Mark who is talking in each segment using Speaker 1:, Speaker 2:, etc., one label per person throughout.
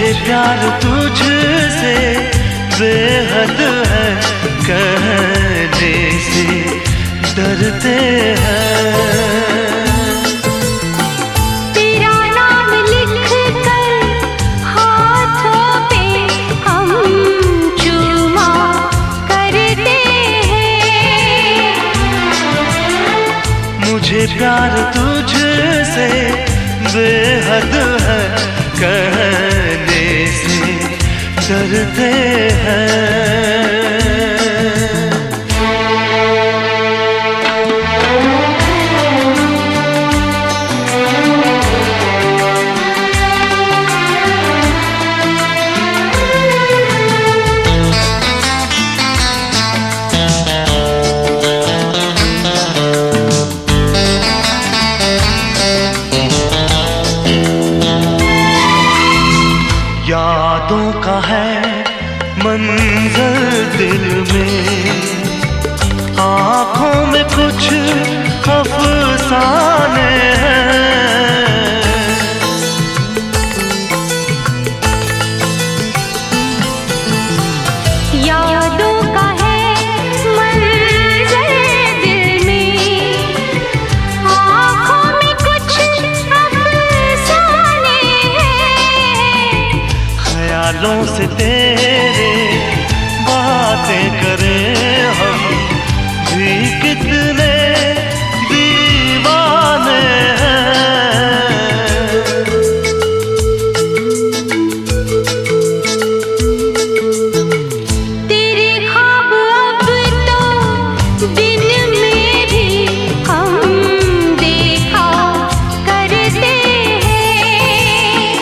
Speaker 1: प्यार तुझसे बेहद है, कहने से डरते हैं।
Speaker 2: तेरा नाम लिख कर हाथों पे हम चूमा करते हैं।
Speaker 1: मुझे प्यार तुझसे बेहद है, कहने से डरते हैं। यादों का है मंजर दिल में, आँखों में कुछ अफसाने हैं।
Speaker 2: यादों का है मंजर दिल में, आँखों में कुछ अफसाने हैं।
Speaker 1: ख्यालों से तेरे बातें करें हम भी कितने दीवाने हैं।
Speaker 2: तेरे ख्वाब अब तो दिन में भी हम देखा करते हैं।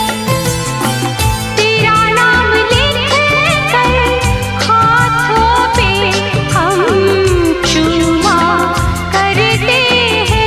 Speaker 2: तेरा नाम लिख कर हाथों पे हम चूमा करते हैं।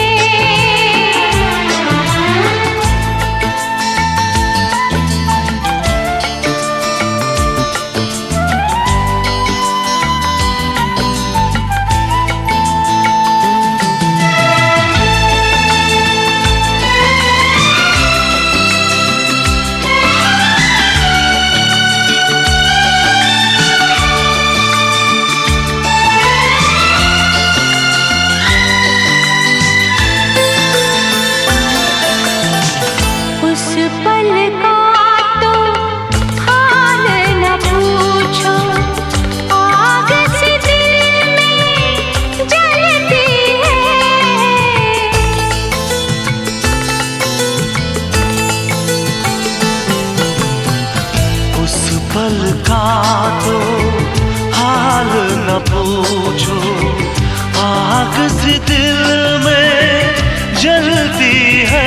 Speaker 2: उस पल का तो हाल न पूछो, आग से दिल में जलती है।
Speaker 1: उस पल का तो हाल न पूछो, आग से दिल में जलती है।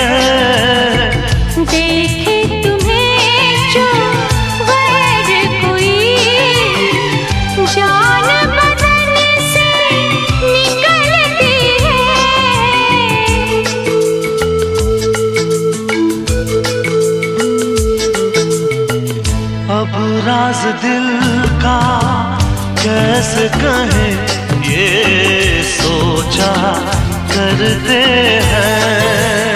Speaker 2: देखे तुम्हें जो गैर कोई, जान बदन से निकलती है।
Speaker 1: अब राज दिल का कैसे कहें, ये सोचा करते हैं।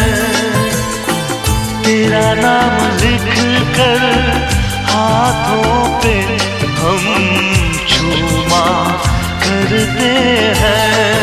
Speaker 1: तेरा नाम लिख कर हाथों पे हम चूमा करते हैं।